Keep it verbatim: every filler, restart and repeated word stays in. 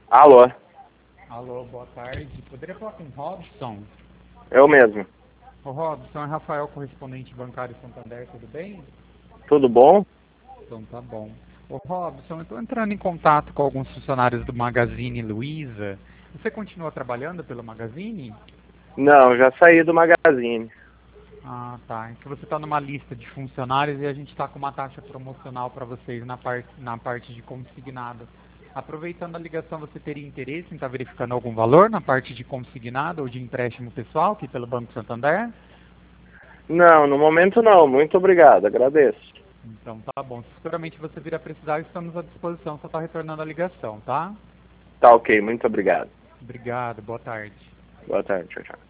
Alô, Alô, boa tarde. Poderia falar com o Robson? eu mesmo. Ô Robson, é Rafael, correspondente bancário Santander, tudo bem? Tudo bom? Então tá bom. Ô Robson, eu estou entrando em contato com alguns funcionários do Magazine Luiza. Você continua trabalhando pelo Magazine? Não, já saí do Magazine. Ah, tá. Então você está numa lista de funcionários e a gente está com uma taxa promocional para vocês na, par na parte de consignado. Aproveitando a ligação, você teria interesse em estar verificando algum valor na parte de consignado ou de empréstimo pessoal aqui pelo Banco Santander? Não, no momento não. Muito obrigado, agradeço. Então tá bom. Se futuramente você vir a precisar, estamos à disposição. Só está retornando a ligação, tá? Tá ok, muito obrigado. Obrigado, boa tarde. Boa tarde, tchau, tchau.